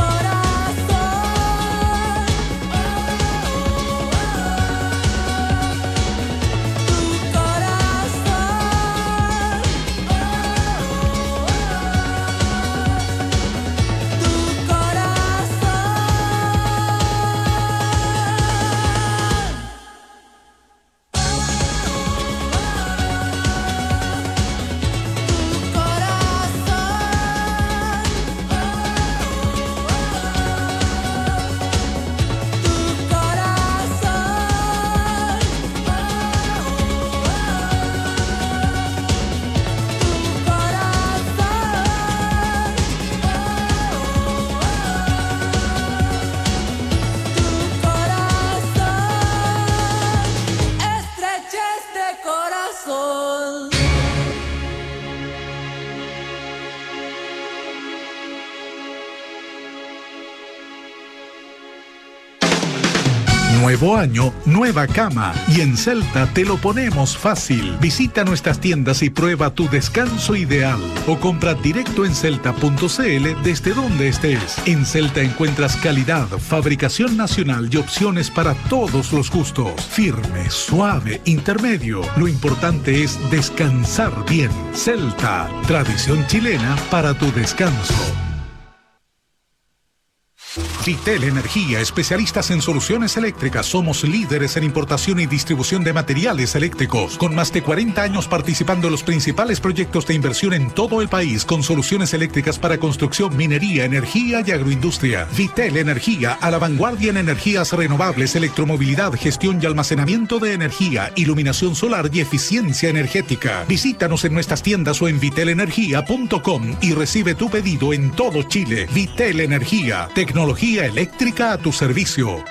B: estrechez de corazón.
M: Nuevo año, nueva cama. Y en Celta te lo ponemos fácil. Visita nuestras tiendas y prueba tu descanso ideal. O compra directo en celta punto c l desde donde estés. En Celta encuentras calidad, fabricación nacional y opciones para todos los gustos. Firme, suave, intermedio. Lo importante es descansar bien. Celta, tradición chilena para tu descanso. Vitel Energía, especialistas en soluciones eléctricas. Somos líderes en importación y distribución de materiales eléctricos, con más de cuarenta años participando en los principales proyectos de inversión en todo el país, con soluciones eléctricas para construcción, minería, energía y agroindustria. Vitel Energía, a la vanguardia en energías renovables, electromovilidad, gestión y almacenamiento de energía, iluminación solar y eficiencia energética. Visítanos en nuestras tiendas o en vitel energía punto com y recibe tu pedido en todo Chile. Vitel Energía, tecnología eléctrica a tu servicio.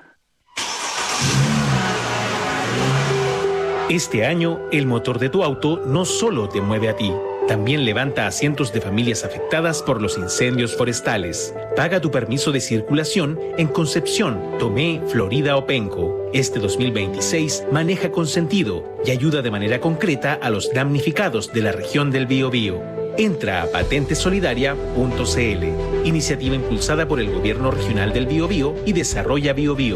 O: Este año, el motor de tu auto no solo te mueve a ti, también levanta a cientos de familias afectadas por los incendios forestales. Paga tu permiso de circulación en Concepción, Tomé, Florida o Penco. Este dos mil veintiséis maneja con sentido y ayuda de manera concreta a los damnificados de la región del Biobío. Entra a patente solidaria punto c l, iniciativa impulsada por el Gobierno Regional del Biobío y Desarrolla Biobío.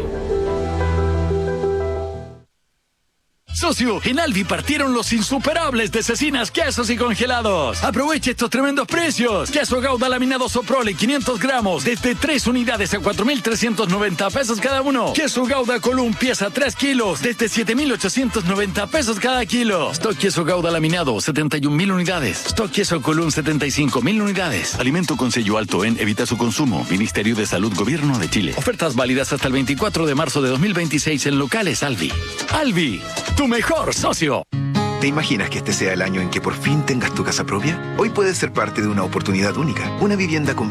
P: Socio, en Alvi partieron los insuperables de cecinas, quesos y congelados. Aproveche estos tremendos precios. Queso Gouda laminado Soprole quinientos gramos desde tres unidades a cuatro mil trescientos noventa pesos cada uno. Queso Gouda Column pieza tres kilos desde siete mil ochocientos noventa pesos cada kilo. Stock queso Gouda laminado setenta y un mil unidades. Stock queso Column setenta y cinco mil unidades.
R: Alimento con sello alto en Evita su consumo. Ministerio de Salud, Gobierno de Chile.
P: Ofertas válidas hasta el veinticuatro de marzo de dos mil veintiséis en locales Alvi. Alvi, tu mejor socio.
S: ¿Te imaginas que este sea el año en que por fin tengas tu casa propia? Hoy puedes ser parte de una oportunidad única. Una vivienda con